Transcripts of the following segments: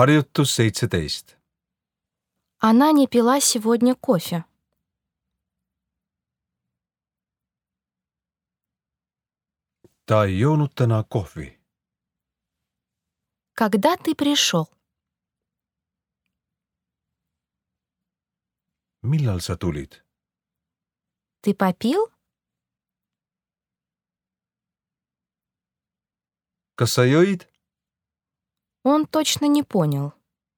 Harjutus 17. Она не пила сегодня кофе. Ta ei joonud täna kohvi. Когда ты пришел? Millal sa tulid? Ты попил? Kas sa jõid? Он точно не понял.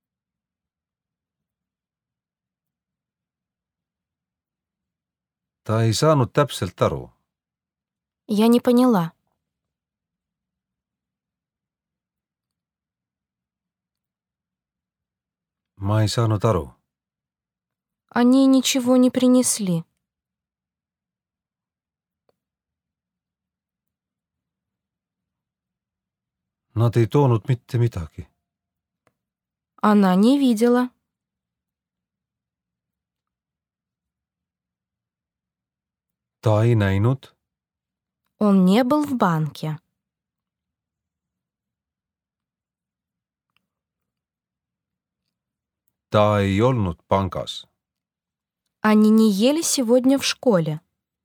Ta ei saanud täpselt aru. Я не поняла. Ma ei saanud aru. Они ничего не принесли. Nad ei toonud mitte midagi. Она не видела. Ta ei näinud. Он не был в банке. Ta ei olnud pangas. Они не ели сегодня в школе.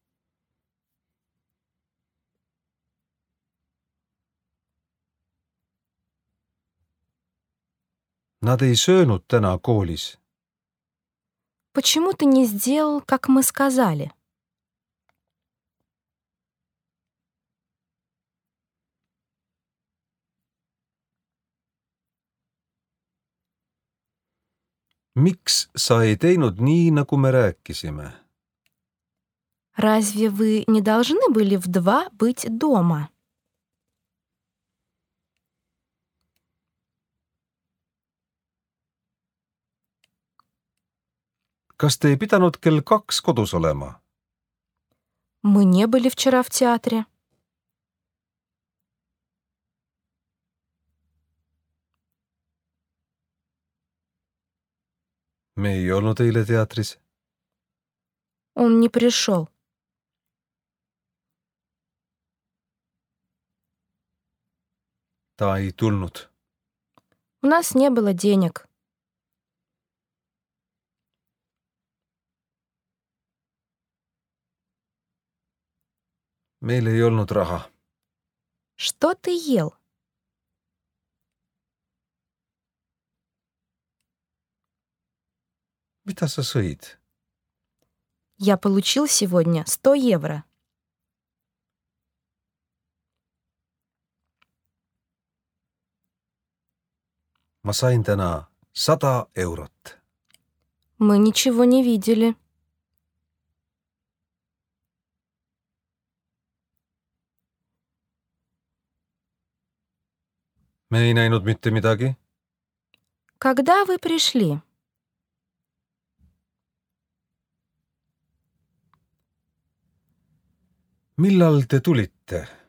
Nad ei söönud täna koolis. Почему ты не сделал, как мы сказали? Miks sa ei teinud nii, nagu me rääkisime? Разве вы не должны были в 2 быть дома? Kas te ei pidanud kell 2 kodus olema? Мы не были вчера в театре. Me ei olnud eile teatris. Он не пришел. Ta ei tulnud. У нас не было денег. Meil ei olnud raha. Что ты ел? Mida sa sõid? Я получил сегодня 100 евро. Ma sain täna 100 eurot. Мы ничего не видели. Me ei näinud mitte midagi. Когда вы пришли? Millal te tulite?